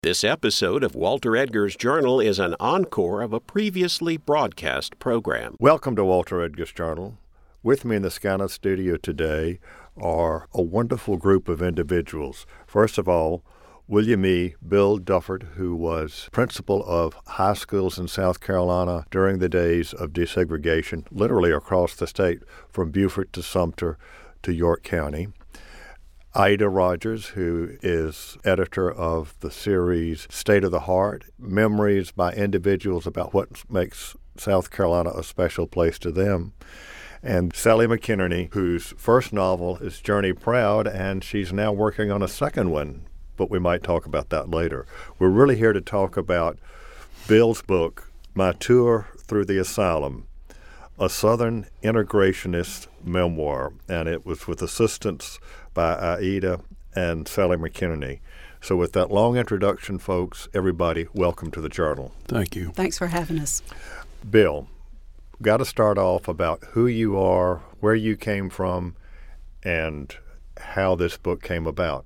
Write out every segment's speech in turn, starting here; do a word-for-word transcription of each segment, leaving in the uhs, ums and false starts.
This episode of Walter Edgar's Journal is an encore of a previously broadcast program. Welcome to Walter Edgar's Journal. With me in the Skynet studio today are a wonderful group of individuals. First of all, William E. Bill Dufford, who was principal of high schools in South Carolina during the days of desegregation, literally across the state from Beaufort to Sumter to York County. Ida Rogers, who is editor of the series State of the Heart, memories by individuals about what makes South Carolina a special place to them. And Sally McInerney, whose first novel is Journey Proud, and she's now working on a second one, but we might talk about that later. We're really here to talk about Bill's book, My Tour Through the Asylum, a Southern integrationist memoir, and it was with assistance by Aida and Sally McInerney. So with that long introduction, folks, everybody, welcome to the Journal. Thank you. Thanks for having us. Bill, got to start off about who you are, where you came from, and how this book came about.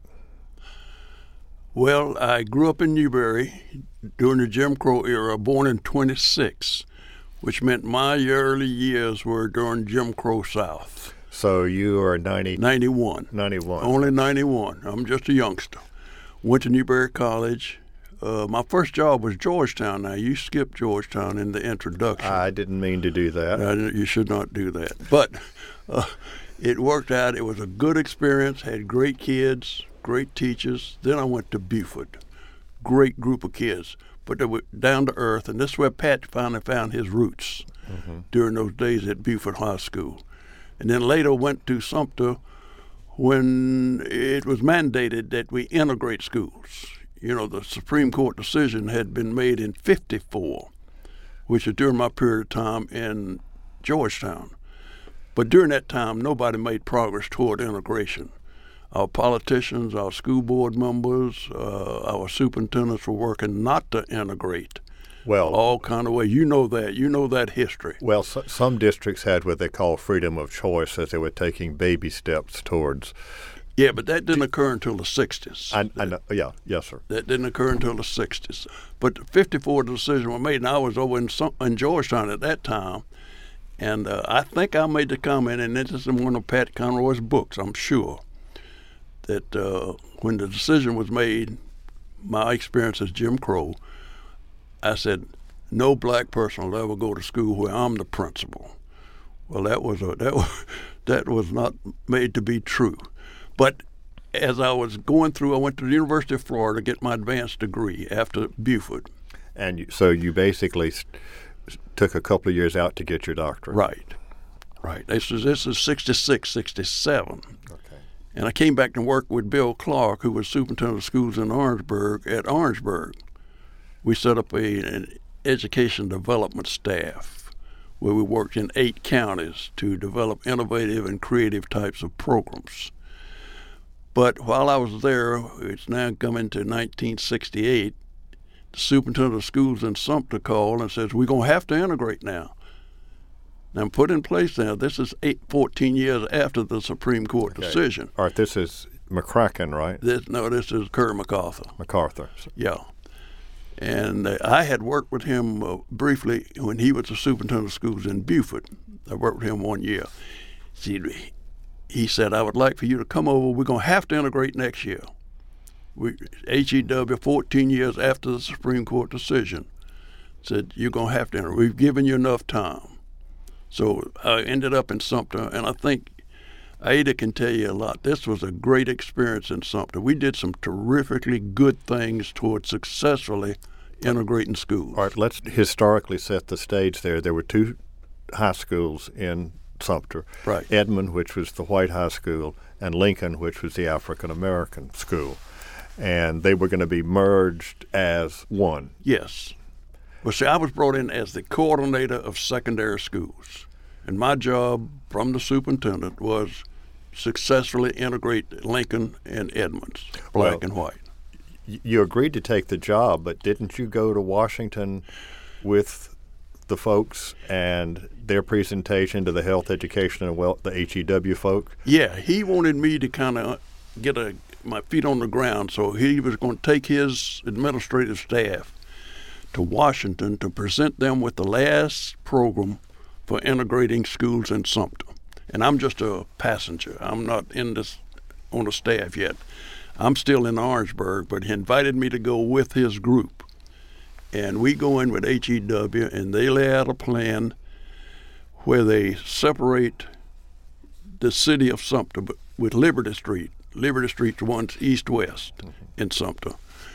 Well, I grew up in Newberry during the Jim Crow era, born in twenty-six, which meant my early years were during Jim Crow South. So you are ninety, ninety-one. ninety-one. Only ninety-one. I'm just a youngster. Went to Newberry College. Uh, my first job was Georgetown. Now, you skipped Georgetown in the introduction. I didn't mean to do that. Uh, you should not do that. But uh, it worked out. It was a good experience, had great kids, great teachers. Then I went to Beaufort. Great group of kids. But they were down to earth, and this is where Pat finally found his roots mm-hmm. during those days at Beaufort High School. And then later went to Sumter when it was mandated that we integrate schools. You know, the Supreme Court decision had been made in fifty-four, which was during my period of time in Georgetown. But during that time, nobody made progress toward integration. Our politicians, our school board members, uh, our superintendents were working not to integrate. Well, all kind of ways. You know that. You know that history. Well, so, some districts had what they call freedom of choice, as they were taking baby steps towards. Yeah, but that didn't occur until the sixties. I, I know. Yeah, yes, sir. That didn't occur until the sixties. But the fifty-four decision was made, and I was over in, in Georgetown at that time, and uh, I think I made the comment, and this is in one of Pat Conroy's books, I'm sure, that uh, when the decision was made, my experience as Jim Crow, I said, no black person will ever go to school where I'm the principal. Well, that was a, that was, that was not made to be true. But as I was going through, I went to the University of Florida to get my advanced degree after Beaufort. And you, so you basically st- took a couple of years out to get your doctorate. Right, right. This is this is sixty-six, sixty-seven. Okay. And I came back to work with Bill Clark, who was superintendent of schools in Orangeburg, at Orangeburg. We set up a, an education development staff where we worked in eight counties to develop innovative and creative types of programs. But while I was there, it's now coming to nineteen sixty-eight, the superintendent of schools in Sumter called and says, we're going to have to integrate now. Now, put in place now, this is eight, fourteen years after the Supreme Court okay. decision. All right, this is McCracken, right? This, no, this is Kerr MacArthur. MacArthur. Yeah. And uh, I had worked with him uh, briefly when he was the superintendent of schools in Beaufort. I worked with him one year. See, he said, I would like for you to come over. We're going to have to integrate next year. We, H E W, fourteen years after the Supreme Court decision, said, you're going to have to integrate. We've given you enough time. So I ended up in Sumter, and I think Ada can tell you a lot. This was a great experience in Sumter. We did some terrifically good things toward successfully integrating schools. All right, let's historically set the stage there. There were two high schools in Sumter. Right. Edmond, which was the white high school, and Lincoln, which was the African-American school. And they were going to be merged as one. Yes. Well, see, I was brought in as the coordinator of secondary schools. And my job from the superintendent was successfully integrate Lincoln and Edmonds, black well, and white. You agreed to take the job, but didn't you go to Washington with the folks and their presentation to the health, education, and wealth, the H E W folk? Yeah, he wanted me to kind of get a my feet on the ground. So he was going to take his administrative staff to Washington to present them with the last program for integrating schools in Sumter. And I'm just a passenger. I'm not in this on the staff yet. I'm still in Orangeburg, but he invited me to go with his group. And we go in with H E W, and they lay out a plan where they separate the city of Sumter with Liberty Street. Liberty Street runs east-west mm-hmm. in Sumter.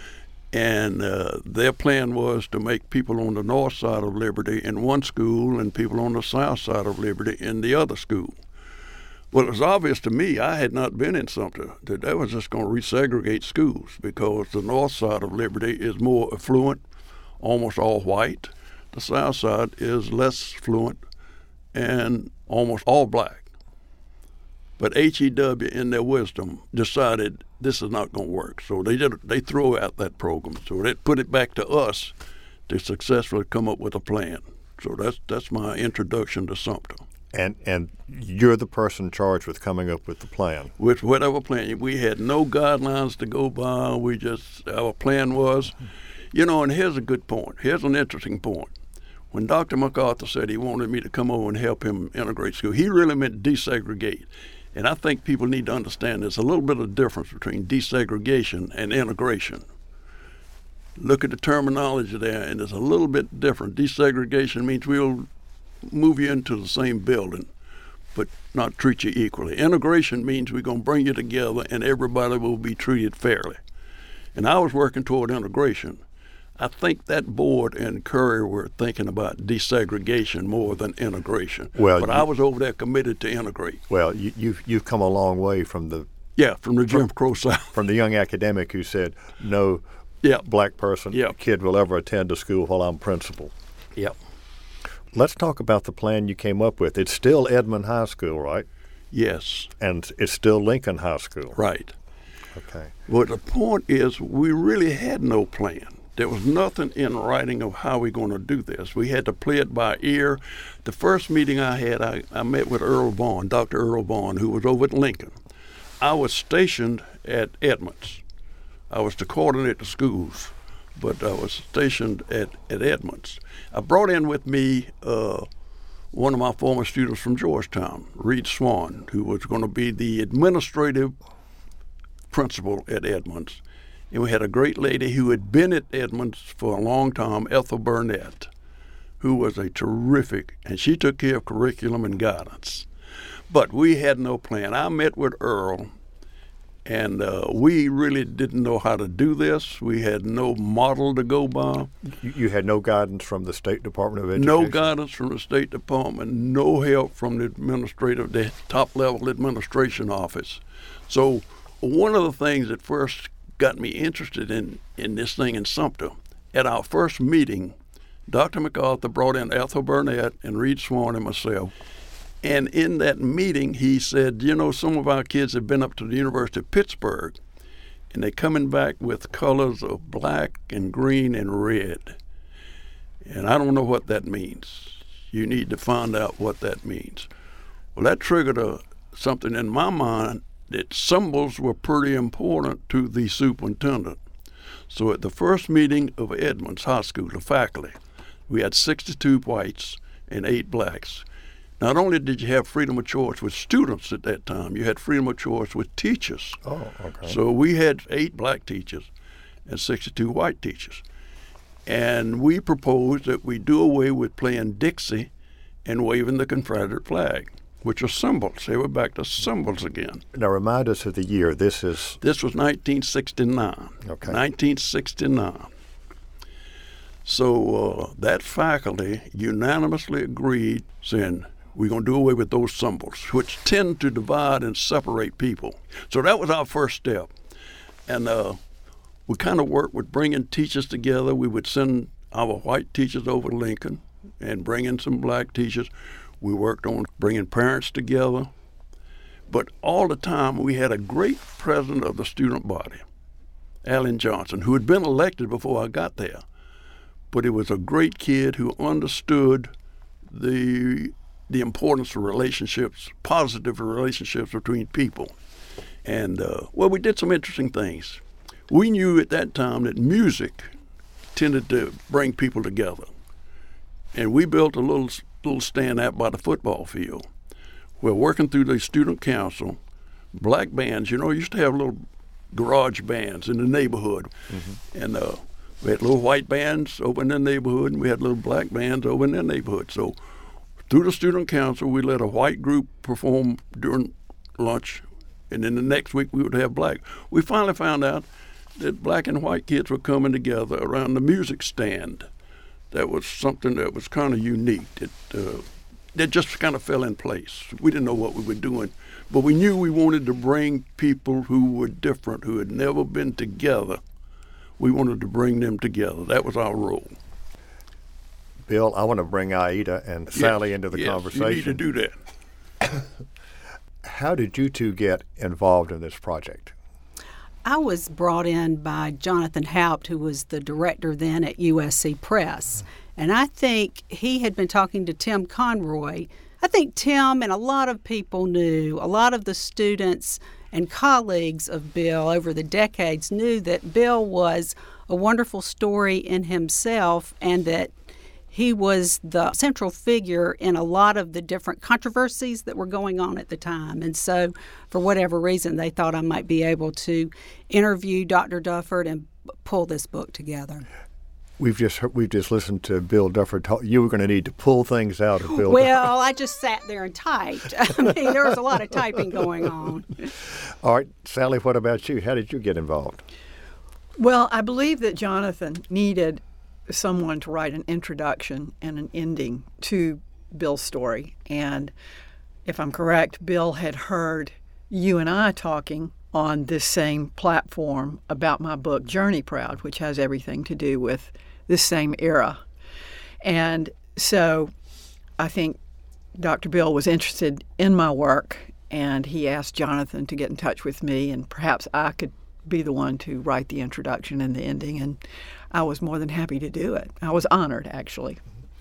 And uh, their plan was to make people on the north side of Liberty in one school and people on the south side of Liberty in the other school. Well, it was obvious to me, I had not been in Sumter, that they was just going to resegregate schools because the north side of Liberty is more affluent, almost all white. The south side is less affluent and almost all black. But H E W, in their wisdom, decided this is not going to work. So they did. They threw out that program. So they put it back to us to successfully come up with a plan. So that's that's my introduction to Sumter. And and you're the person charged with coming up with the plan. With whatever plan. We had no guidelines to go by. We just, our plan was, you know, and here's a good point. Here's an interesting point. When Doctor MacArthur said he wanted me to come over and help him integrate school, he really meant desegregate. And I think people need to understand there's a little bit of difference between desegregation and integration. Look at the terminology there, and it's a little bit different. Desegregation means we'll move you into the same building, but not treat you equally. Integration means we're going to bring you together and everybody will be treated fairly. And I was working toward integration. I think that board and Curry were thinking about desegregation more than integration. Well, but you, I was over there committed to integrate. Well, you, you've you've come a long way from the yeah from the Jim Crow South, from the young academic who said no yep. black person yep. kid will ever attend a school while I'm principal. Yep. Let's talk about the plan you came up with. It's still Edmond High School, right? Yes. And it's still Lincoln High School. Right. Okay. Well, the point is we really had no plan. There was nothing in writing of how we're going to do this. We had to play it by ear. The first meeting I had, I, I met with Earl Vaughn, Doctor Earl Vaughn, who was over at Lincoln. I was stationed at Edmonds. I was to coordinate the schools, but I was stationed at, at Edmonds. I brought in with me uh, one of my former students from Georgetown, Reed Swan, who was going to be the administrative principal at Edmonds. And we had a great lady who had been at Edmonds for a long time, Ethel Burnett, who was a terrific, and she took care of curriculum and guidance. But we had no plan. I met with Earl, and uh, we really didn't know how to do this. We had no model to go by. You, you had no guidance from the State Department of Education? No guidance from the State Department, no help from the administrative, the top-level administration office. So one of the things that first got me interested in, in this thing in Sumter, at our first meeting, Doctor MacArthur brought in Ethel Burnett and Reed Swan and myself. And in that meeting, he said, you know, some of our kids have been up to the University of Pittsburgh, and they're coming back with colors of black and green and red. And I don't know what that means. You need to find out what that means. Well, that triggered a, something in my mind that symbols were pretty important to the superintendent. So at the first meeting of Edmonds High School, the faculty, we had sixty-two whites and eight blacks. Not only did you have freedom of choice with students at that time, you had freedom of choice with teachers. Oh, okay. So we had eight black teachers and sixty-two white teachers. And we proposed that we do away with playing Dixie and waving the Confederate flag, which are symbols. They were back to symbols again. Now remind us of the year. This is... This was nineteen sixty-nine. Okay. nineteen sixty-nine. So uh, that faculty unanimously agreed, saying, we're going to do away with those symbols, which tend to divide and separate people. So that was our first step. And uh, we kind of worked with bringing teachers together. We would send our white teachers over to Lincoln and bring in some black teachers. We worked on bringing parents together. But all the time, we had a great president of the student body, Alan Johnson, who had been elected before I got there. But he was a great kid who understood the the importance of relationships, positive relationships between people. And, uh, well, we did some interesting things. We knew at that time that music tended to bring people together. And we built a little little stand out by the football field. We're working through the student council. Black bands, you know, used to have little garage bands in the neighborhood. Mm-hmm. And uh, we had little white bands over in their neighborhood, and we had little black bands over in their neighborhood. So through the student council, we let a white group perform during lunch, and then the next week we would have black. We finally found out that black and white kids were coming together around the music stand. That was something that was kind of unique. It, uh, that just kind of fell in place. We didn't know what we were doing, but we knew we wanted to bring people who were different, who had never been together. We wanted to bring them together. That was our role. Bill, I want to bring Aida and yes, Sally into the yes, conversation. You need to do that. How did you two get involved in this project? I was brought in by Jonathan Haupt, who was the director then at U S C Press. And I think he had been talking to Tim Conroy. I think Tim and a lot of people knew, a lot of the students and colleagues of Bill over the decades knew that Bill was a wonderful story in himself and that he was the central figure in a lot of the different controversies that were going on at the time. And so, for whatever reason, they thought I might be able to interview Doctor Dufford and pull this book together. We've just heard, we've just listened to Bill Dufford talk. You were going to need to pull things out of Bill. Well, I just sat there and typed. I mean, there was a lot of typing going on. All right, Sally, what about you? How did you get involved? Well, I believe that Jonathan needed someone to write an introduction and an ending to Bill's story. And if I'm correct, Bill had heard you and I talking on this same platform about my book, Journey Proud, which has everything to do with this same era. And so I think Doctor Bill was interested in my work, and he asked Jonathan to get in touch with me, and perhaps I could be the one to write the introduction and the ending. And I was more than happy to do it. I was honored, actually.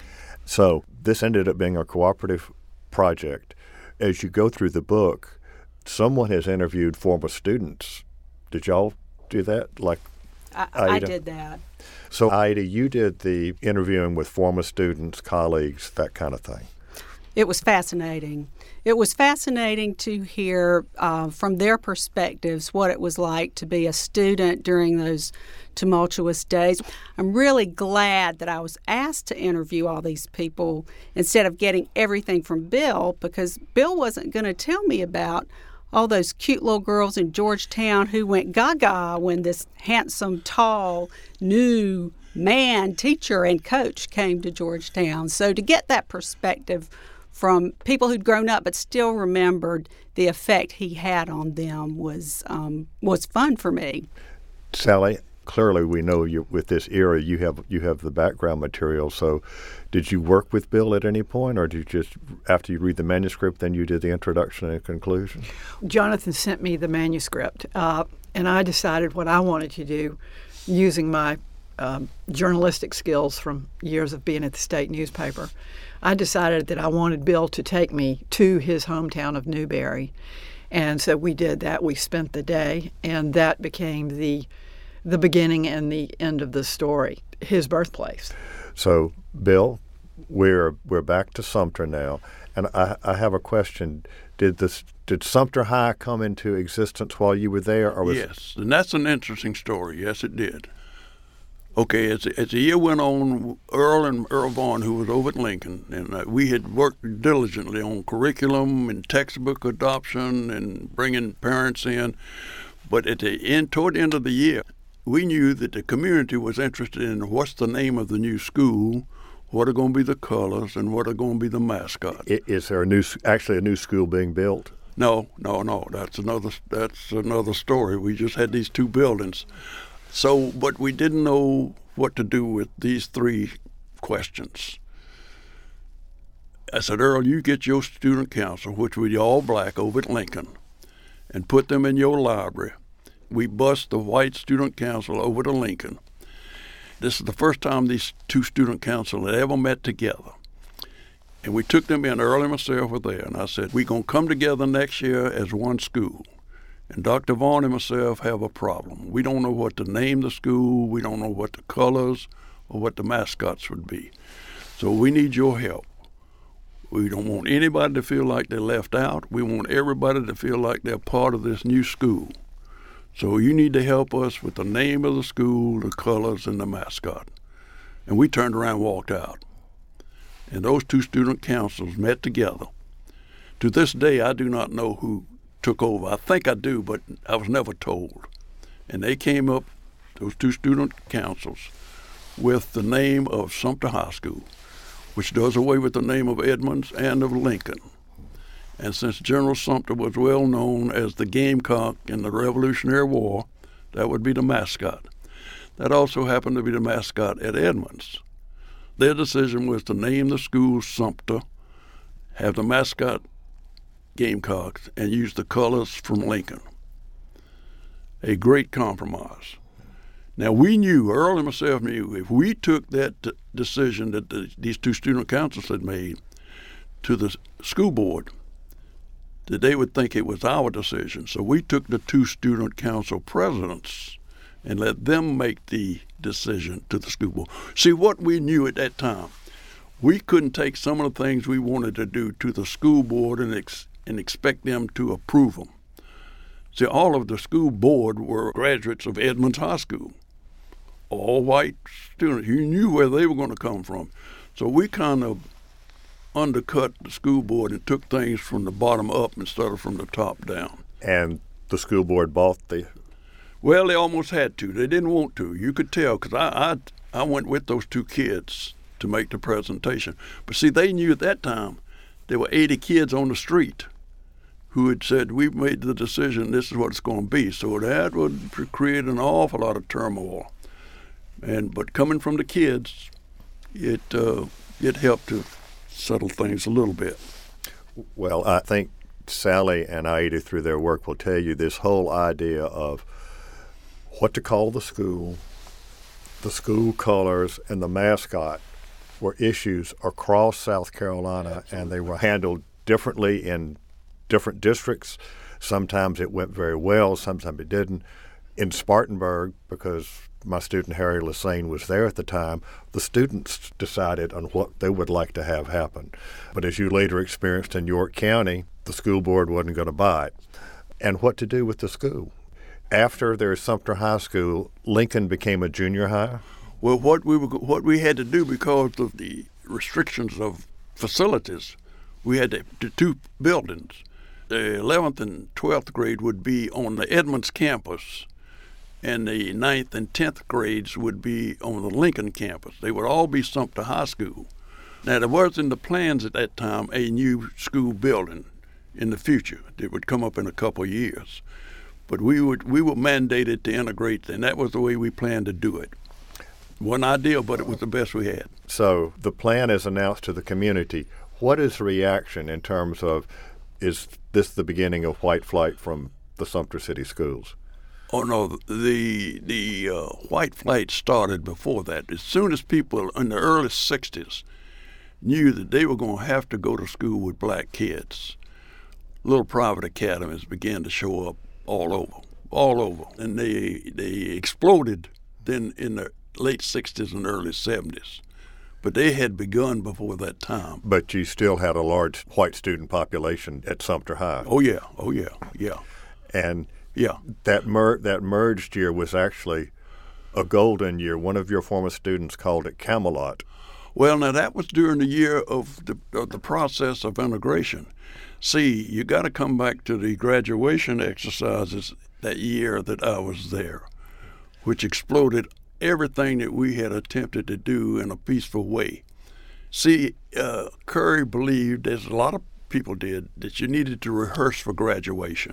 So this ended up being a cooperative project. As you go through the book, someone has interviewed former students. Did y'all do that? Like I, Aida? I did that. So, Aida, you did the interviewing with former students, colleagues, that kind of thing. It was fascinating. It was fascinating to hear uh, from their perspectives what it was like to be a student during those tumultuous days. I'm really glad that I was asked to interview all these people instead of getting everything from Bill, because Bill wasn't going to tell me about all those cute little girls in Georgetown who went gaga when this handsome, tall, new man, teacher, and coach came to Georgetown. So to get that perspective from people who'd grown up but still remembered the effect he had on them was um, was fun for me. Sally, clearly we know you with this era you have you have the background material. So did you work with Bill at any point, or did you just, after you read the manuscript, then you did the introduction and conclusion? Jonathan sent me the manuscript, uh, and I decided what I wanted to do using my um, journalistic skills from years of being at the state newspaper. I decided that I wanted Bill to take me to his hometown of Newberry. And so we did that. We spent the day, and that became the the beginning and the end of the story, his birthplace. So, Bill, we're we're back to Sumter now, and I, I have a question. Did this did Sumter High come into existence while you were there, or was yes, and that's an interesting story. Yes, it did. Okay, as, as the year went on, Earl and Earl Vaughn, who was over at Lincoln, and uh, we had worked diligently on curriculum and textbook adoption and bringing parents in. But at the end, toward the end of the year, we knew that the community was interested in what's the name of the new school, what are going to be the colors, and what are going to be the mascot. Is there a new, actually a new school being built? No, no, no. That's another. That's another story. We just had these two buildings. So, but we didn't know what to do with these three questions. I said, Earl, you get your student council, which would be all black, over at Lincoln, and put them in your library. We bust the white student council over to Lincoln. This is the first time these two student councils had ever met together. And we took them in, Earl and myself were there, and I said, we're going to come together next year as one school. And Doctor Vaughn and myself have a problem. We don't know what to name the school. We don't know what the colors or what the mascots would be. So we need your help. We don't want anybody to feel like they're left out. We want everybody to feel like they're part of this new school. So you need to help us with the name of the school, the colors, and the mascot. And we turned around and walked out. And those two student councils met together. To this day, I do not know who took over. I think I do, but I was never told. And they came up, those two student councils, with the name of Sumter High School, which does away with the name of Edmonds and of Lincoln. And since General Sumter was well known as the Gamecock in the Revolutionary War, that would be the mascot. That also happened to be the mascot at Edmonds. Their decision was to name the school Sumter, have the mascot Gamecocks, and use the colors from Lincoln. A great compromise. Now, we knew, Earl and myself knew, if we took that t- decision that the, these two student councils had made to the school board, that they would think it was our decision. So we took the two student council presidents and let them make the decision to the school board. See, what we knew at that time, we couldn't take some of the things we wanted to do to the school board and, ex- and expect them to approve them. See, all of the school board were graduates of Edmonds High School, all white students. You knew where they were going to come from. So we kind of undercut the school board and took things from the bottom up instead of from the top down. And the school board bought the... Well, they almost had to. They didn't want to. You could tell, because I, I, I went with those two kids to make the presentation. But see, they knew at that time there were eighty kids on the street who had said, we've made the decision, this is what it's going to be. So that would create an awful lot of turmoil. And but coming from the kids, it uh, it helped to settle things a little bit. Well, I think Sally and Aida, through their work, will tell you this whole idea of what to call the school, the school colors, and the mascot were issues across South Carolina, and they were handled differently in different districts. Sometimes it went very well, sometimes it didn't. In Spartanburg, because my student Harry Lassane was there at the time, the students decided on what they would like to have happen. But as you later experienced in York County, the school board wasn't going to buy it. And what to do with the school? After there's Sumter High School, Lincoln became a junior high? Well, what we were, what we had to do because of the restrictions of facilities, we had to, to two buildings. The eleventh and twelfth grade would be on the Edmonds campus, and the ninth and tenth grades would be on the Lincoln campus. They would all be Sumter High School. Now, there was in the plans at that time a new school building in the future that would come up in a couple of years. But we would we were mandated to integrate, and that was the way we planned to do it. Wasn't ideal, but it was the best we had. So the plan is announced to the community. What is the reaction in terms of, is this the beginning of white flight from the Sumter City schools? Oh, no, the the uh, white flight started before that. As soon as people in the early sixties knew that they were going to have to go to school with black kids, little private academies began to show up all over, all over. And they they exploded then in the late sixties and early seventies. But they had begun before that time. But you still had a large white student population at Sumter High. Oh, yeah, oh, yeah, yeah. And yeah, that mer- that merged year was actually a golden year. One of your former students called it Camelot. Well, now that was during the year of the, of the process of integration. See, you got to come back to the graduation exercises that year that I was there, which exploded everything that we had attempted to do in a peaceful way. See, uh, Curry believed, as a lot of people did, that you needed to rehearse for graduation.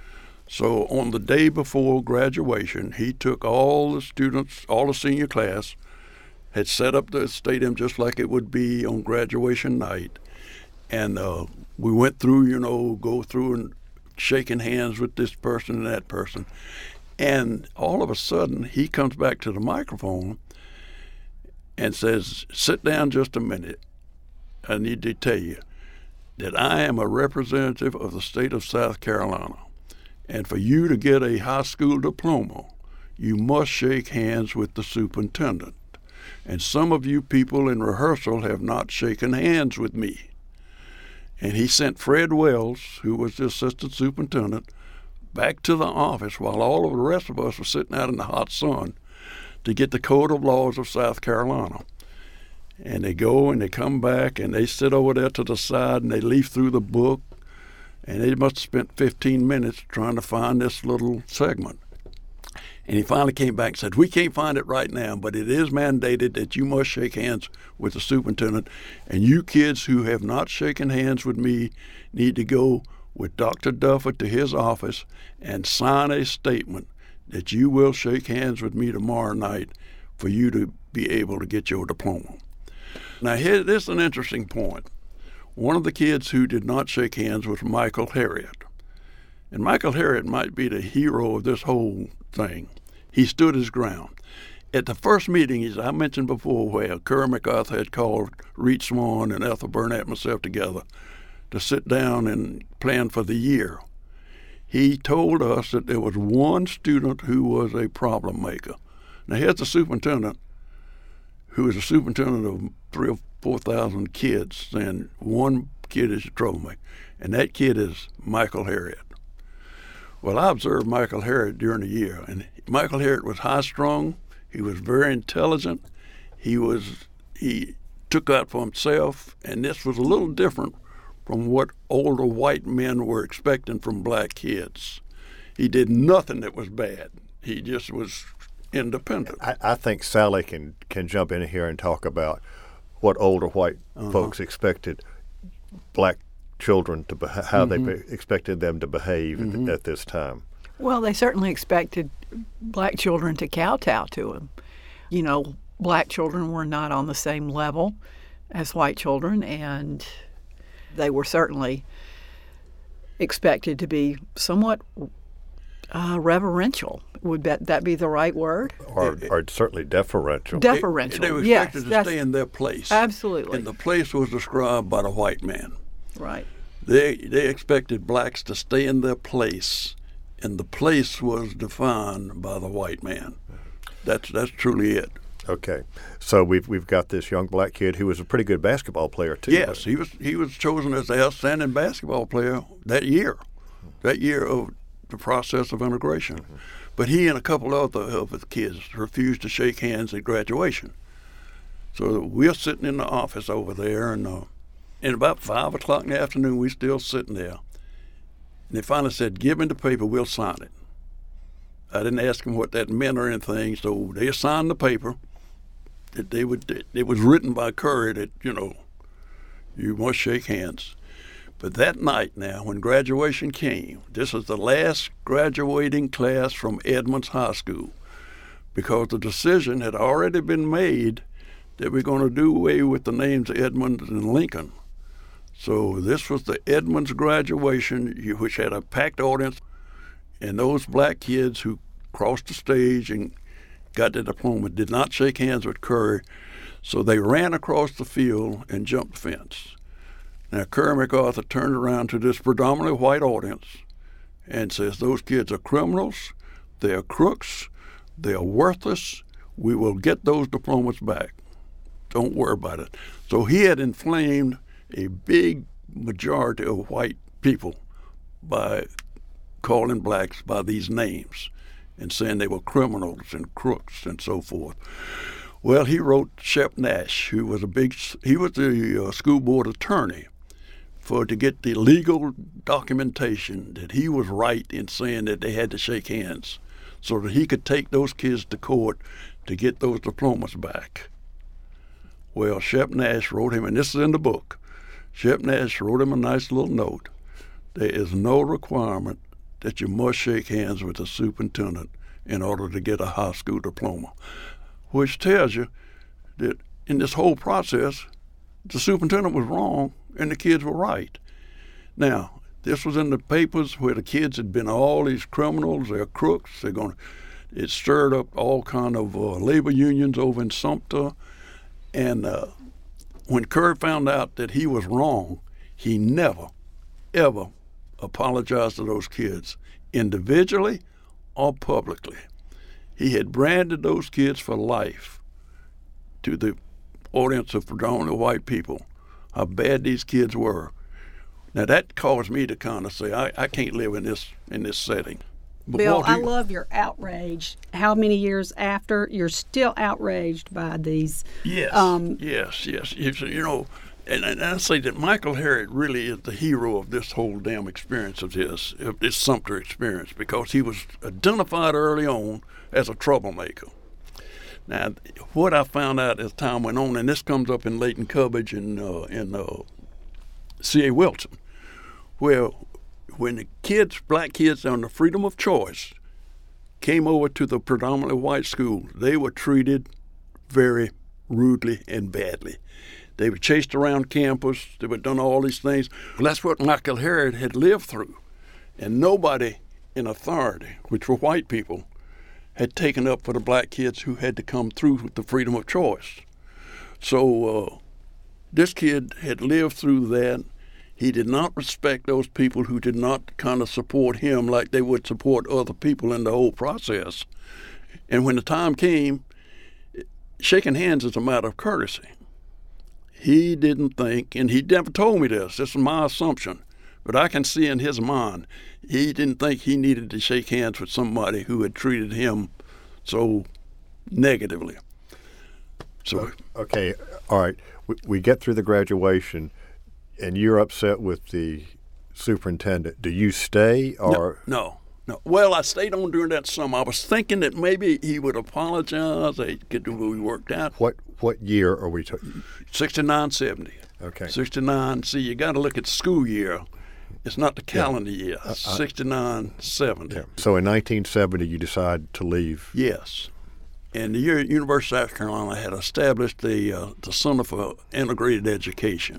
So on the day before graduation, he took all the students, all the senior class, had set up the stadium just like it would be on graduation night. And uh, we went through, you know, go through and shaking hands with this person and that person. And all of a sudden, he comes back to the microphone and says, sit down just a minute. I need to tell you that I am a representative of the state of South Carolina. And for you to get a high school diploma, you must shake hands with the superintendent. And some of you people in rehearsal have not shaken hands with me. And he sent Fred Wells, who was the assistant superintendent, back to the office while all of the rest of us were sitting out in the hot sun to get the Code of Laws of South Carolina. And they go and they come back and they sit over there to the side and they leaf through the book. And they must have spent fifteen minutes trying to find this little segment. And he finally came back and said, we can't find it right now, but it is mandated that you must shake hands with the superintendent. And you kids who have not shaken hands with me need to go with Doctor Dufford to his office and sign a statement that you will shake hands with me tomorrow night for you to be able to get your diploma. Now, here, this is an interesting point. One of the kids who did not shake hands was Michael Harriet. And Michael Harriet might be the hero of this whole thing. He stood his ground. At the first meeting, as I mentioned before, where Curry MacArthur had called Reed Swan and Ethel Burnett and myself together to sit down and plan for the year, he told us that there was one student who was a problem maker. Now, here's the superintendent, who is a superintendent of three or four thousand kids, and one kid is a troublemaker, and that kid is Michael Harriet. Well, I observed Michael Harriet during the year, and Michael Harriet was high-strung. He was very intelligent. He was he took out for himself, and this was a little different from what older white men were expecting from black kids. He did nothing that was bad. He just was independent. I, I think Sally can, can jump in here and talk about what older white uh-huh. folks expected black children to beha- how mm-hmm. they be- expected them to behave mm-hmm. at, at this time. Well, they certainly expected black children to kowtow to them. You know, black children were not on the same level as white children, and they were certainly expected to be somewhat uh, reverential. Would that, that be the right word? Or, or certainly deferential. Deferential, They, they were yes. expected to stay in their place. Absolutely. And the place was described by the white man. Right. They they expected blacks to stay in their place, and the place was defined by the white man. That's that's truly it. Okay, so we've we've got this young black kid who was a pretty good basketball player too. Yes, he was he was chosen as the outstanding basketball player that year, that year of the process of integration. Mm-hmm. But he and a couple other of his kids refused to shake hands at graduation. So we're sitting in the office over there, and uh, and about five o'clock in the afternoon, we're still sitting there. And they finally said, "Give me the paper, we'll sign it." I didn't ask them what that meant or anything, so they signed the paper. That they would. It was written by Curry that, you know, you must shake hands. But that night now, when graduation came, this is the last graduating class from Edmonds High School, because the decision had already been made that we're going to do away with the names Edmonds and Lincoln. So this was the Edmonds graduation, which had a packed audience, and those black kids who crossed the stage and got their diploma did not shake hands with Curry, so they ran across the field and jumped the fence. Now, Curry MacArthur turned around to this predominantly white audience and says, "Those kids are criminals, they're crooks, they're worthless, we will get those diplomas back. Don't worry about it." So he had inflamed a big majority of white people by calling blacks by these names and saying they were criminals and crooks and so forth. Well, he wrote Shep Nash, who was a big, he was the uh, school board attorney, for to get the legal documentation that he was right in saying that they had to shake hands so that he could take those kids to court to get those diplomas back. Well, Shep Nash wrote him, and this is in the book, Shep Nash wrote him a nice little note. There is no requirement that you must shake hands with the superintendent in order to get a high school diploma, which tells you that in this whole process, the superintendent was wrong and the kids were right. Now, this was in the papers where the kids had been all these criminals, they're crooks, they're going to, it stirred up all kind of uh, labor unions over in Sumter. And uh, when Curry found out that he was wrong, he never, ever apologized to those kids individually or publicly. He had branded those kids for life to the audience of predominantly white people, how bad these kids were. Now that caused me to kind of say, I, I can't live in this in this setting. But Bill, Walter, I love your outrage. How many years after, you're still outraged by these? Yes, um, yes, yes. You, you know, and, and I say that Michael Harriot really is the hero of this whole damn experience of his, of this Sumter experience, because he was identified early on as a troublemaker. Now, what I found out as time went on, and this comes up in Leighton Cubbage and uh, in uh, C A Wilson, where when the kids, black kids on the freedom of choice, came over to the predominantly white school, they were treated very rudely and badly. They were chased around campus. They were done all these things. Well, that's what Michael Harriot had lived through. And nobody in authority, which were white people, had taken up for the black kids who had to come through with the freedom of choice. So uh, this kid had lived through that. He did not respect those people who did not kind of support him like they would support other people in the whole process. And when the time came, shaking hands is a matter of courtesy. He didn't think, and he never told me this, this is my assumption, but I can see in his mind, he didn't think he needed to shake hands with somebody who had treated him so negatively. So, okay, all right. We, we get through the graduation, and you're upset with the superintendent. Do you stay or no? No. no. Well, I stayed on during that summer. I was thinking that maybe he would apologize. They could do what we worked out. What what year are we talking? sixty-nine, seventy. Okay. sixty-nine. See, you got to look at the school year. It's not the calendar yeah. year. Uh, sixty-nine, seventy. Yeah. So in nineteen seventy, you decide to leave. Yes. And the University of South Carolina had established the uh, the Center for Integrated Education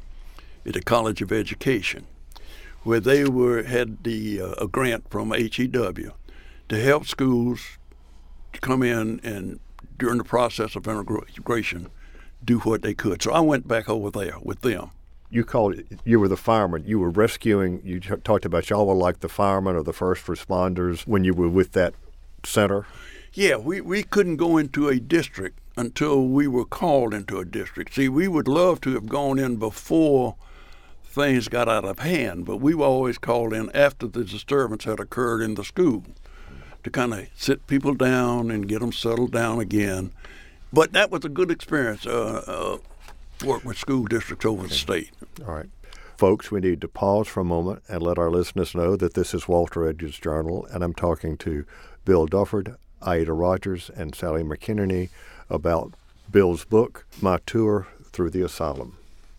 at the College of Education, where they were had the uh, a grant from H E W to help schools to come in and during the process of integration do what they could. So I went back over there with them. You called it, you were the fireman. You were rescuing, you t- talked about y'all were like the firemen or the first responders when you were with that center? Yeah, we, we couldn't go into a district until we were called into a district. See, we would love to have gone in before things got out of hand, but we were always called in after the disturbance had occurred in the school to kind of sit people down and get them settled down again. But that was a good experience, uh, uh, work with school districts over the state. All right. Folks, we need to pause for a moment and let our listeners know that this is Walter Edgar's Journal, and I'm talking to Bill Dufford, Aida Rogers, and Sally McInerney about Bill's book, My Tour Through the Asylum.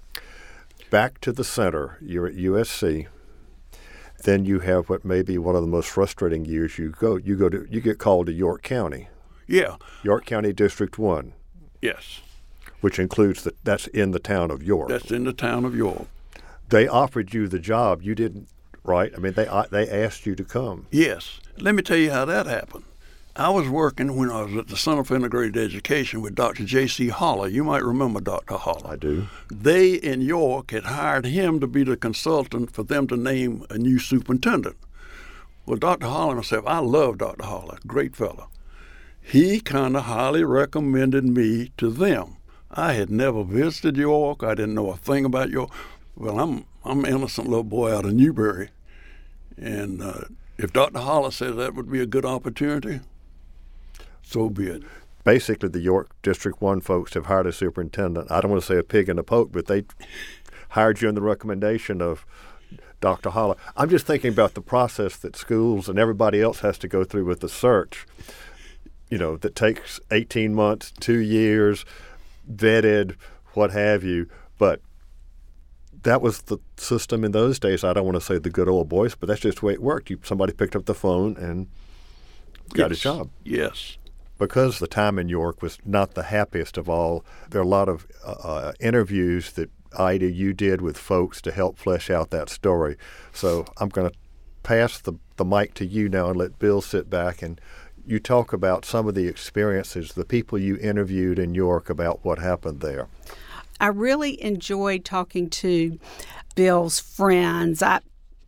Back to the center, you're at U S C. Then you have what may be one of the most frustrating years. You go, you go to, you get called to York County. Yeah. York County District One. Yes. Which includes the, that's in the town of York. That's in the town of York. They offered you the job. You didn't, right? I mean, they they asked you to come. Yes. Let me tell you how that happened. I was working when I was at the Center for Integrated Education with Doctor J C Holler. You might remember Doctor Holler. I do. They in York had hired him to be the consultant for them to name a new superintendent. Well, Doctor Holler himself, I love Doctor Holler, great fellow. He kind of highly recommended me to them. I had never visited York. I didn't know a thing about York. Well, I'm I'm an innocent little boy out of Newberry, and uh, if Doctor Holler says that would be a good opportunity, so be it. Basically, the York District One folks have hired a superintendent. I don't want to say a pig in a poke, but they hired you on the recommendation of Doctor Holler. I'm just thinking about the process that schools and everybody else has to go through with the search, you know, that takes eighteen months, two years, vetted, what have you. But that was the system in those days. I don't want to say the good old boys, but that's just the way it worked. You, somebody picked up the phone and got yes. a job. Yes. Because the time in York was not the happiest of all, there are a lot of uh, interviews that, Aida, you did with folks to help flesh out that story. So I'm going to pass the, the mic to you now and let Bill sit back and you talk about some of the experiences, the people you interviewed in York about what happened there. I really enjoyed talking to Bill's friends. I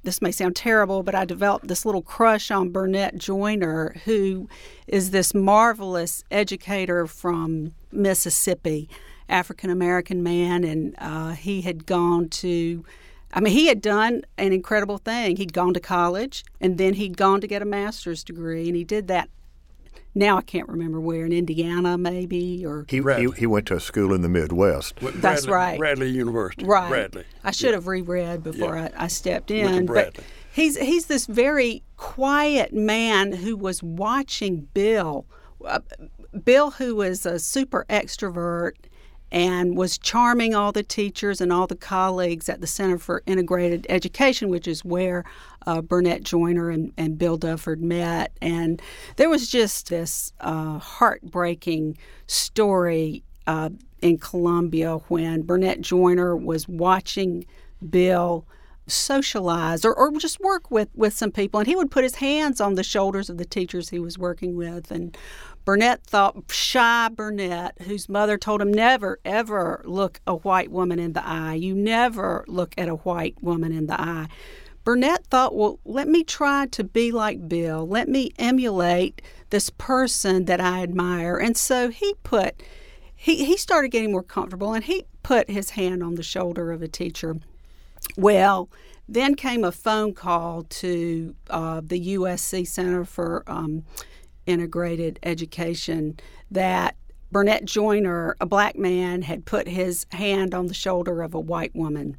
this may sound terrible, but I developed this little crush on Burnett Joyner, who is this marvelous educator from Mississippi, African-American man, and uh, he had gone to, I mean, he had done an incredible thing. He'd gone to college, and then he'd gone to get a master's degree, and he did that. Now I can't remember where, in Indiana maybe, or he, he he went to a school in the Midwest. Bradley, That's right. Bradley University. Right. Bradley. I should yeah. have reread before yeah. I, I stepped Went to in. But Bradley. he's he's this very quiet man who was watching Bill. Uh, Bill, who was a super extrovert and was charming all the teachers and all the colleagues at the Center for Integrated Education, which is where uh, Burnett Joyner and, and Bill Dufford met. And there was just this uh, heartbreaking story uh, in Columbia when Burnett Joyner was watching Bill socialize or, or just work with, with some people, and he would put his hands on the shoulders of the teachers he was working with. And Burnett thought, shy Burnett, whose mother told him never, ever look a white woman in the eye. You never look at a white woman in the eye. Burnett thought, well, let me try to be like Bill. Let me emulate this person that I admire. And so he put, he, he started getting more comfortable, and he put his hand on the shoulder of a teacher. Well, then came a phone call to uh, the U S C Center for um, Integrated Education that Burnett Joyner, a black man, had put his hand on the shoulder of a white woman.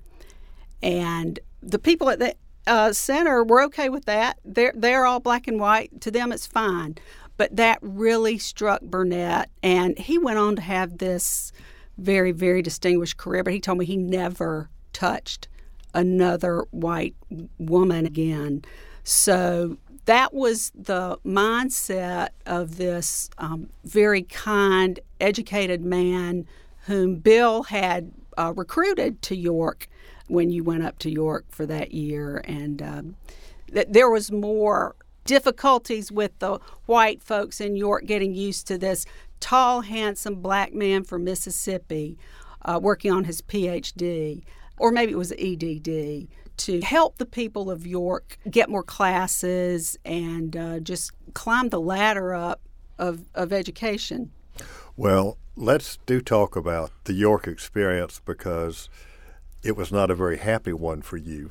And the people at the uh, center were okay with that. They're, they're all black and white. To them, it's fine. But that really struck Burnett, and he went on to have this very, very distinguished career, but he told me he never touched another white woman again. So that was the mindset of this um, very kind, educated man whom Bill had uh, recruited to York when you went up to York for that year. And um, th- there was more difficulties with the white folks in York getting used to this tall, handsome black man from Mississippi uh, working on his P H D. Or maybe it was E D D, to help the people of York get more classes and uh, just climb the ladder up of, of education. Well, let's do talk about the York experience, because it was not a very happy one for you.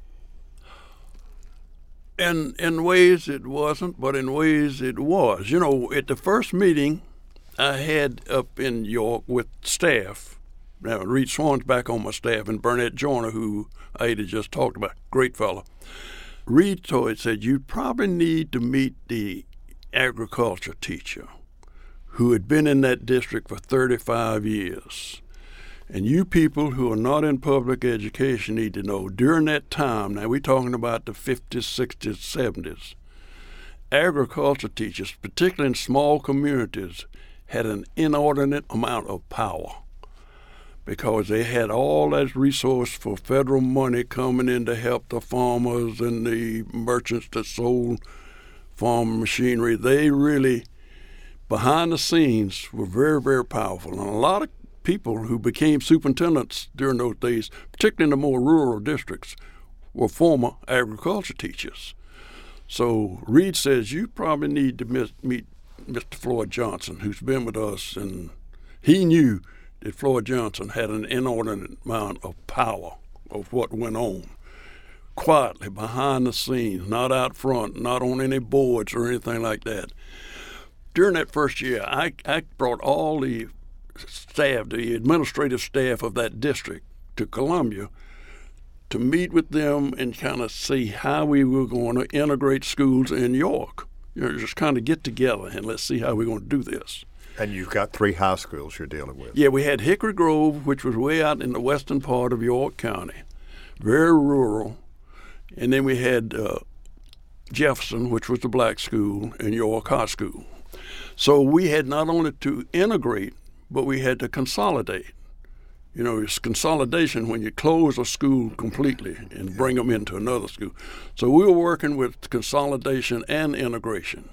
In, in ways it wasn't, but in ways it was. You know, at the first meeting I had up in York with staff, now, Reed Swan's back on my staff, and Burnett Joyner, who I had just talked about, great fellow. Reed told said, you probably need to meet the agriculture teacher who had been in that district for thirty-five years. And you people who are not in public education need to know, during that time, now we're talking about the fifties, sixties, seventies, agriculture teachers, particularly in small communities, had an inordinate amount of power, because they had all that resource for federal money coming in to help the farmers and the merchants that sold farm machinery. They really, behind the scenes, were very, very powerful. And a lot of people who became superintendents during those days, particularly in the more rural districts, were former agriculture teachers. So Reed says, you probably need to meet Mister Floyd Johnson, who's been with us, and he knew that Floyd Johnson had an inordinate amount of power of what went on, quietly, behind the scenes, not out front, not on any boards or anything like that. During that first year, I, I brought all the staff, the administrative staff of that district, to Columbia to meet with them and kind of see how we were going to integrate schools in York. You know, just kind of get together and let's see how we're going to do this. And you've got three high schools you're dealing with. Yeah, we had Hickory Grove, which was way out in the western part of York County, very rural. And then we had uh, Jefferson, which was the black school, and York High School. So we had not only to integrate, but we had to consolidate. You know, it's consolidation when you close a school completely and bring them into another school. So we were working with consolidation and integration.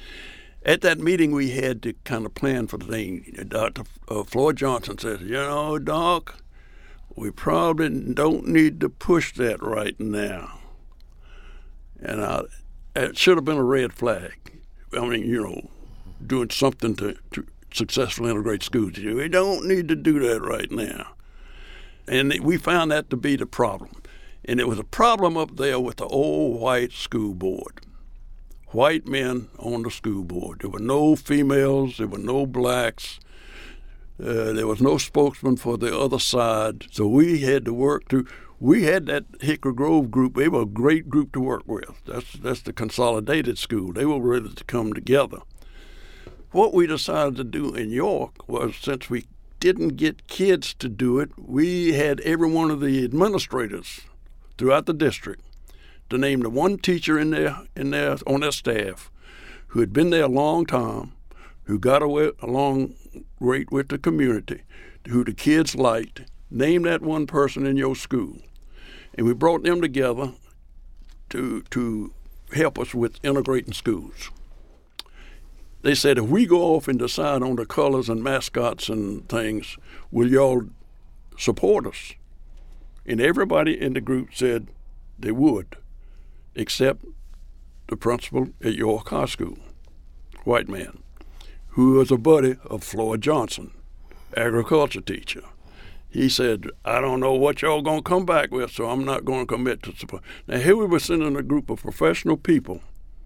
At that meeting, we had to kind of plan for the thing. Doctor Uh, Floyd Johnson said, you know, Doc, we probably don't need to push that right now. And I, it should have been a red flag. I mean, you know, doing something to, to successfully integrate schools. We don't need to do that right now. And we found that to be the problem. And it was a problem up there with the old white school board. White men on the school board. There were no females. There were no blacks. Uh, there was no spokesman for the other side. So we had to work through. We had that Hickory Grove group. They were a great group to work with. That's that's the consolidated school. They were ready to come together. What we decided to do in York was, since we didn't get kids to do it, we had every one of the administrators throughout the district to name the one teacher in their in their on their staff who had been there a long time, who got away, along great with the community, who the kids liked. Name that one person in your school. And we brought them together to to help us with integrating schools. They said, if we go off and decide on the colors and mascots and things, will y'all support us? And everybody in the group said they would, except the principal at York High School, white man, who was a buddy of Floyd Johnson, agriculture teacher. He said, I don't know what y'all going to come back with, so I'm not going to commit to support. Now, here we were sending a group of professional people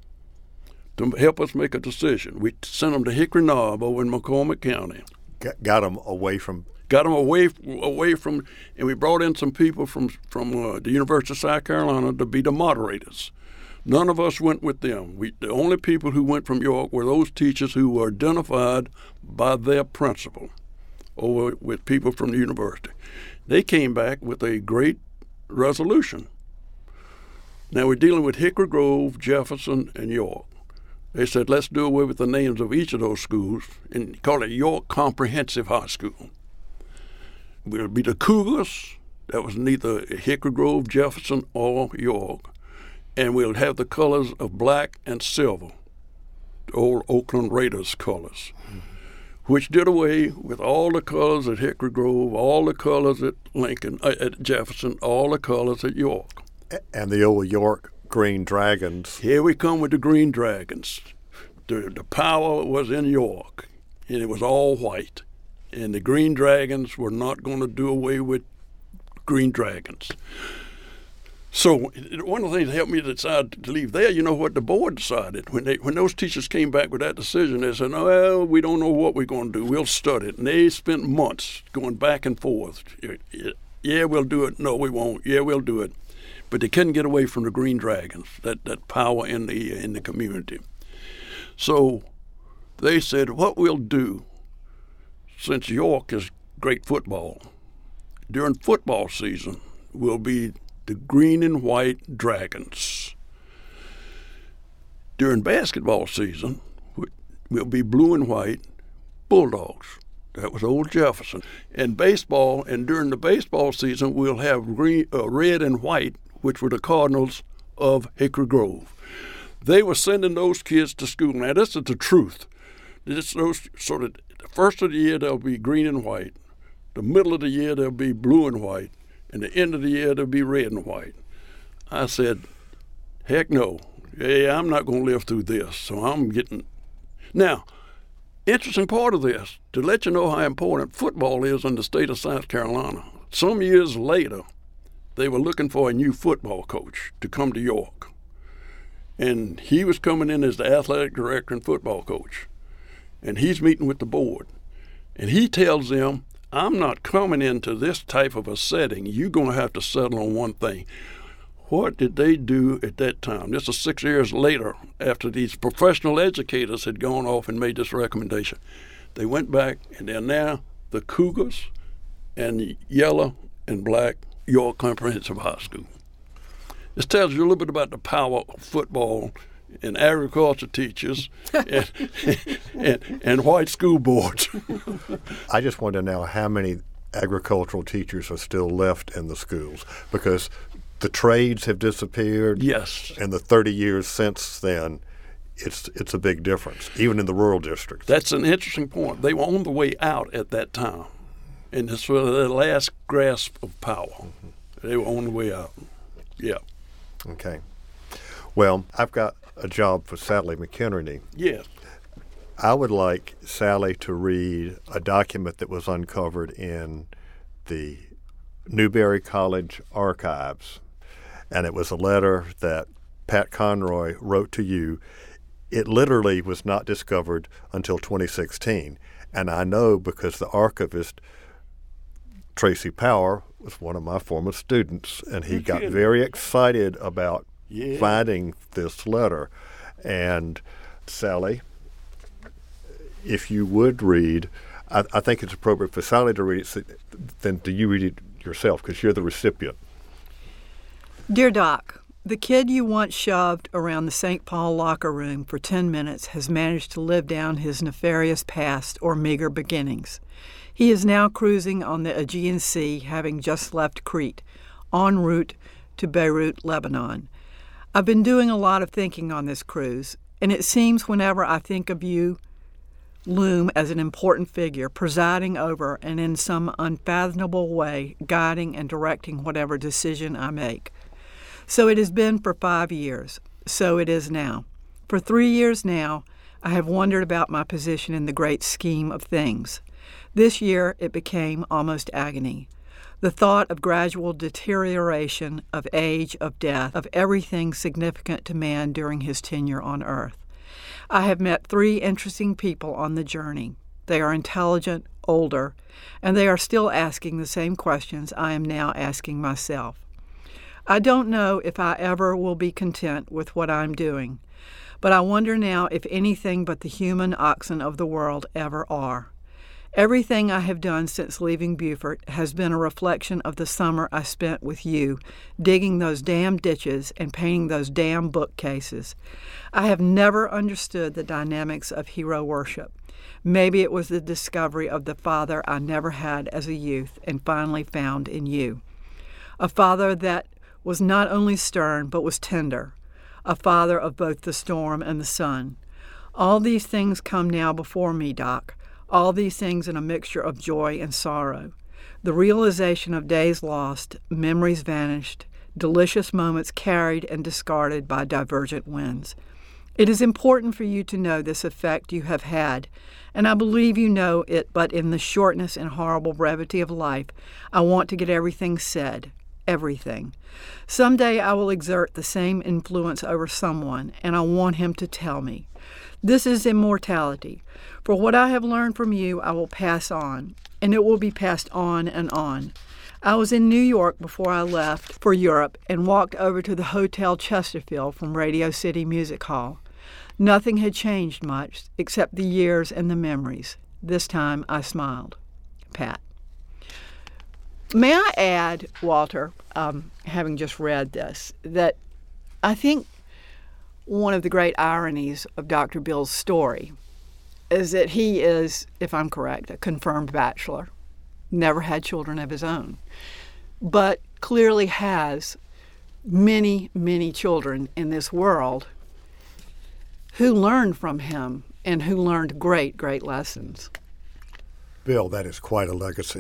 to help us make a decision. We sent them to Hickory Knob over in McCormick County. Got, got them away from... Got them away away from, and we brought in some people from, from uh, the University of South Carolina to be the moderators. None of us went with them. We, the only people who went from York were those teachers who were identified by their principal over with people from the university. They came back with a great resolution. Now we're dealing with Hickory Grove, Jefferson, and York. They said, let's do away with the names of each of those schools and call it York Comprehensive High School. It would be the Cougars. That was neither Hickory Grove, Jefferson, or York. And we'll have the colors of black and silver, the old Oakland Raiders colors, mm-hmm. which did away with all the colors at Hickory Grove, all the colors at Lincoln, uh, at Jefferson, all the colors at York. And the old York Green Dragons. Here we come with the Green Dragons. The, the power was in York, and it was all white. And the Green Dragons were not going to do away with Green Dragons. So one of the things that helped me decide to leave there, you know what the board decided? When they when those teachers came back with that decision, they said, well, we don't know what we're going to do. We'll study it. And they spent months going back and forth. Yeah, we'll do it. No, we won't. Yeah, we'll do it. But they couldn't get away from the Green Dragons, that, that power in the in the community. So they said, what we'll do, since York is great football, during football season will be the green and white Dragons. During basketball season will be blue and white Bulldogs. That was old Jefferson. And baseball, and during the baseball season, we'll have green, uh, red and white, which were the Cardinals of Hickory Grove. They were sending those kids to school. Now, this is the truth. This, those, so that the first of the year, they'll be green and white. The middle of the year, they'll be blue and white. And the end of the year, they'll be red and white. I said, heck no. Hey, I'm not going to live through this. So I'm getting... Now, interesting part of this, to let you know how important football is in the state of South Carolina. Some years later, they were looking for a new football coach to come to York. And he was coming in as the athletic director and football coach. And he's meeting with the board. And he tells them, I'm not coming into this type of a setting. You're going to have to settle on one thing. What did they do at that time? This is six years later, after these professional educators had gone off and made this recommendation. They went back, and they're now the Cougars and the yellow and black York Comprehensive High School. This tells you a little bit about the power of football and agriculture teachers and, and, and white school boards. I just want to know how many agricultural teachers are still left in the schools, because the trades have disappeared. Yes. And the thirty years since then, it's it's a big difference, even in the rural districts. That's an interesting point. They were on the way out at that time, and this was their last grasp of power. Mm-hmm. They were on the way out. Yeah. Okay. Well, I've got a job for Sally McInerney. Yes. I would like Sally to read a document that was uncovered in the Newberry College archives, and it was a letter that Pat Conroy wrote to you. It literally was not discovered until twenty sixteen, and I know because the archivist, Tracy Power, was one of my former students, and he got very excited about yeah. finding this letter. And Sally, if you would read, I, I think it's appropriate for Sally to read it, then do you read it yourself, because you're the recipient. Dear Doc, the kid you once shoved around the Saint Paul locker room for ten minutes has managed to live down his nefarious past or meager beginnings. He is now cruising on the Aegean Sea, having just left Crete, en route to Beirut, Lebanon. I've been doing a lot of thinking on this cruise, and it seems whenever I think of you loom as an important figure, presiding over and in some unfathomable way guiding and directing whatever decision I make. So it has been for five years. So it is now. For three years now, I have wondered about my position in the great scheme of things. This year it became almost agony. The thought of gradual deterioration, of age, of death, of everything significant to man during his tenure on earth. I have met three interesting people on the journey. They are intelligent, older, and they are still asking the same questions I am now asking myself. I don't know if I ever will be content with what I'm doing, but I wonder now if anything but the human oxen of the world ever are. Everything I have done since leaving Beaufort has been a reflection of the summer I spent with you, digging those damn ditches and painting those damn bookcases. I have never understood the dynamics of hero worship. Maybe it was the discovery of the father I never had as a youth and finally found in you. A father that was not only stern but was tender, a father of both the storm and the sun. All these things come now before me, Doc. All these things in a mixture of joy and sorrow. The realization of days lost, memories vanished, delicious moments carried and discarded by divergent winds. It is important for you to know this effect you have had, and I believe you know it, but in the shortness and horrible brevity of life, I want to get everything said, everything. Someday I will exert the same influence over someone, and I want him to tell me. This is immortality. For what I have learned from you, I will pass on, and it will be passed on and on. I was in New York before I left for Europe and walked over to the Hotel Chesterfield from Radio City Music Hall. Nothing had changed much except the years and the memories. This time I smiled. Pat. May I add, Walter, um, having just read this, that I think one of the great ironies of Doctor Bill's story is that he is, if I'm correct, a confirmed bachelor, never had children of his own, but clearly has many, many children in this world who learned from him and who learned great, great lessons. Bill, that is quite a legacy.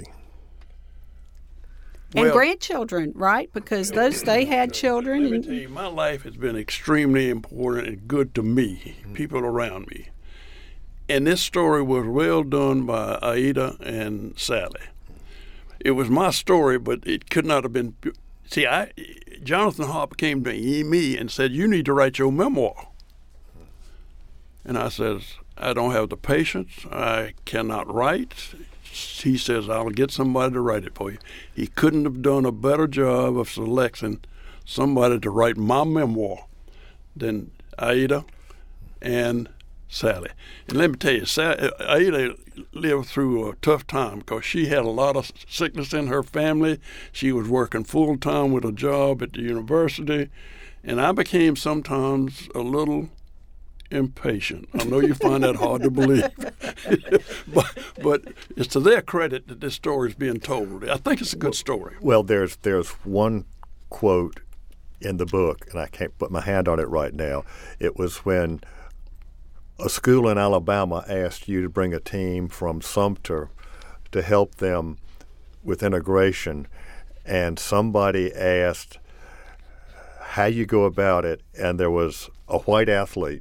And Well, grandchildren, right? Because those they had children. Let me And, tell you, my life has been extremely important and good to me, people around me. And this story was well done by Aida and Sally. It was my story, but it could not have been. See, I, Jonathan Harper came to me and said, "You need to write your memoir." And I says, "I don't have the patience. I cannot write." He says, "I'll get somebody to write it for you." He couldn't have done a better job of selecting somebody to write my memoir than Aida and Sally. And let me tell you, Sally, Aida lived through a tough time because she had a lot of sickness in her family. She was working full-time with a job at the university. And I became sometimes a little impatient. I know you find that hard to believe. but, but it's to their credit that this story is being told. I think it's a good story. Well, there's there's one quote in the book, and I can't put my hand on it right now. It was when a school in Alabama asked you to bring a team from Sumter to help them with integration, and somebody asked, how you go about it. And there was a white athlete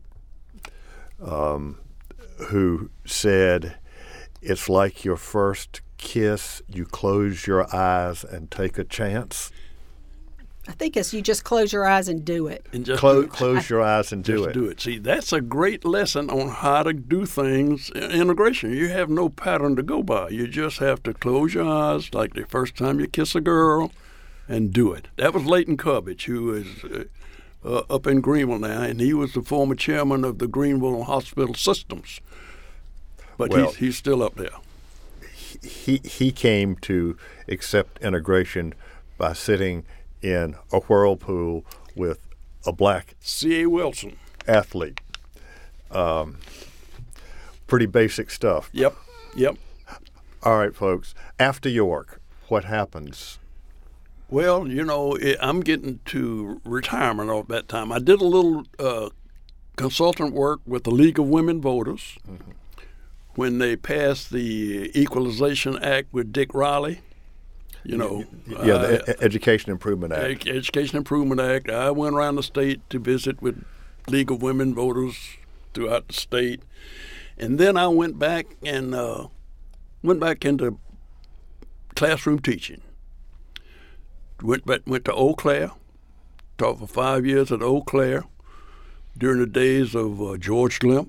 um, who said, it's like your first kiss, you close your eyes and take a chance. I think it's you just close your eyes and do it. And just Close, do it. close your eyes and do Just it. do it. See, that's a great lesson on how to do things in integration. You have no pattern to go by. You just have to close your eyes like the first time you kiss a girl and do it. That was Leighton Cubbage, who is uh, uh, up in Greenville now, and he was the former chairman of the Greenville Hospital Systems. But Well, he's, he's still up there. He, he came to accept integration by sitting in a whirlpool with a black C A Wilson. athlete. Um, pretty basic stuff. Yep, yep. All right, folks. After York, what happens? Well, you know, it, I'm getting to retirement at that time. I did a little uh, consultant work with the League of Women Voters mm-hmm. when they passed the Equalization Act with Dick Riley. You know, yeah, the uh, Education Improvement Act. Education Improvement Act. I went around the state to visit with League of Women Voters throughout the state, and then I went back and uh, went back into classroom teaching. Went back, went to Eau Claire, taught for five years at Eau Claire during the days of uh, George Glimp.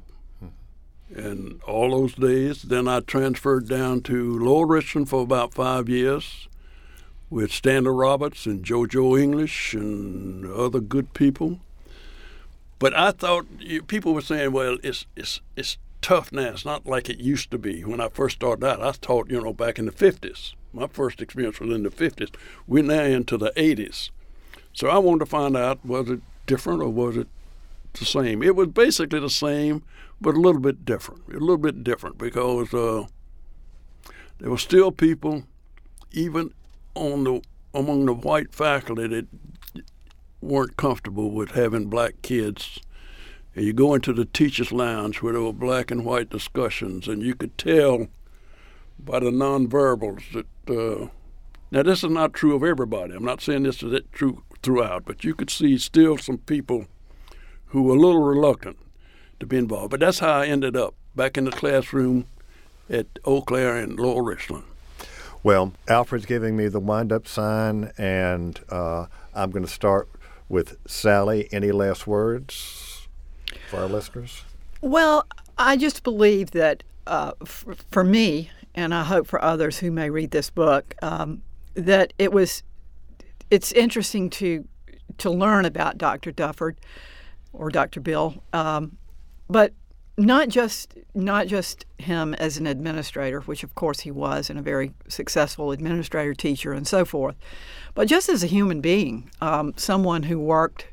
And all those days, then I transferred down to Lower Richland for about five years with Stanley Roberts and JoJo English and other good people. But I thought people were saying, well, it's it's it's tough now. It's not like it used to be. When I first started out, I taught, you know, back in the fifties. My first experience was in the fifties. We're now into the eighties. So I wanted to find out, was it different or was it the same? It was basically the same, but a little bit different. A little bit different because uh, there were still people, even on the among the white faculty, that weren't comfortable with having black kids. And you go into the teachers' lounge where there were black and white discussions, and you could tell by the nonverbals that uh, now this is not true of everybody. I'm not saying this is true throughout, but you could see still some people who were a little reluctant to be involved. But that's how I ended up back in the classroom at Eau Claire and Lower Richland. Well, Alfred's giving me the wind-up sign, and uh, I'm going to start with Sally. Any last words for our listeners? Well, I just believe that uh, f- for me, and I hope for others who may read this book, um, that it was. It's interesting to to learn about Doctor Dufford or Doctor Bill, um, but not just not just him as an administrator, which of course he was, and a very successful administrator, teacher, and so forth, but just as a human being, um, someone who worked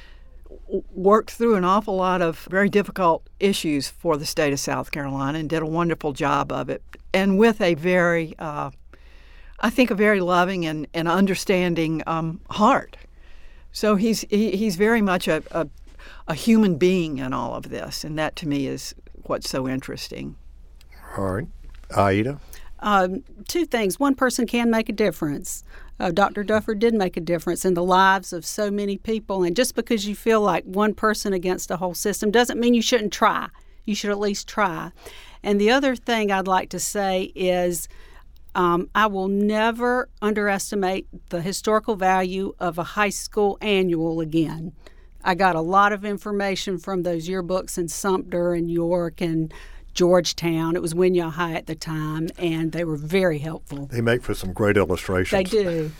worked through an awful lot of very difficult issues for the state of South Carolina and did a wonderful job of it, and with a very, uh, I think, a very loving and, and understanding um, heart. So he's he, he's very much a, a a human being in all of this, and that to me is what's so interesting. All right. Aida? Um, two things. One person can make a difference. Uh, Doctor Dufford did make a difference in the lives of so many people, and just because you feel like one person against a whole system doesn't mean you shouldn't try. You should at least try. And the other thing I'd like to say is um, I will never underestimate the historical value of a high school annual again. I got a lot of information from those yearbooks in Sumter and York and Georgetown. It was Winyah High at the time, and they were very helpful. They make for some great illustrations. They do.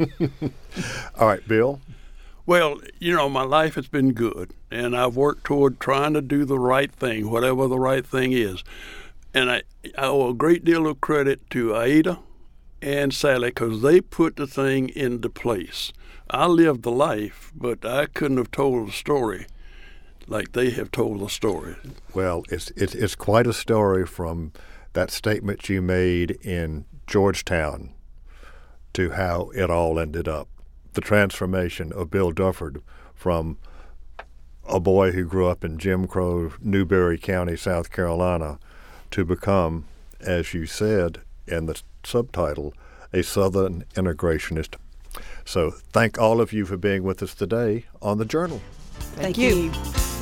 All right, Bill? Well, you know, my life has been good, and I've worked toward trying to do the right thing, whatever the right thing is. And I, I owe a great deal of credit to Aida and Sally because they put the thing into place. I lived the life, but I couldn't have told the story like they have told the story. Well, it's, it's it's quite a story from that statement you made in Georgetown to how it all ended up. The transformation of Bill Dufford from a boy who grew up in Jim Crow, Newberry County, South Carolina, to become, as you said in the subtitle, a Southern integrationist. So thank all of you for being with us today on The Journal. Thank, Thank you. you.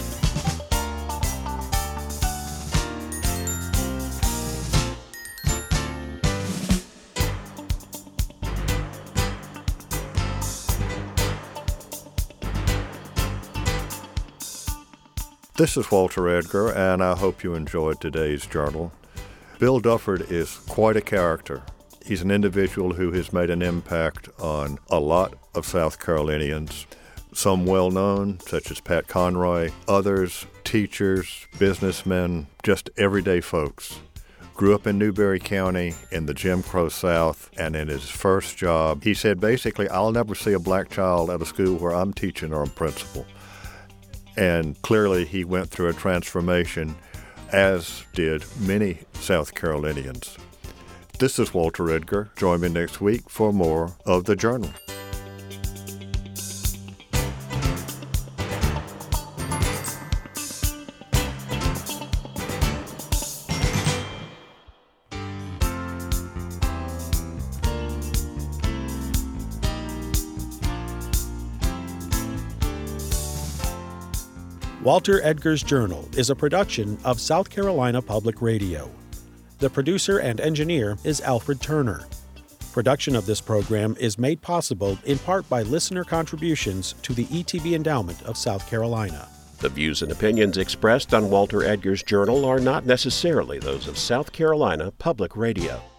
This is Walter Edgar, and I hope you enjoyed today's journal. Bill Dufford is quite a character. He's an individual who has made an impact on a lot of South Carolinians, some well-known, such as Pat Conroy, others, teachers, businessmen, just everyday folks. Grew up in Newberry County in the Jim Crow South, and in his first job, he said, basically, I'll never see a black child at a school where I'm teaching or I'm principal. And clearly he went through a transformation, as did many South Carolinians. This is Walter Edgar. Join me next week for more of The Journal. Walter Edgar's Journal is a production of South Carolina Public Radio. The producer and engineer is Alfred Turner. Production of this program is made possible in part by listener contributions to the E T B Endowment of South Carolina. The views and opinions expressed on Walter Edgar's Journal are not necessarily those of South Carolina Public Radio.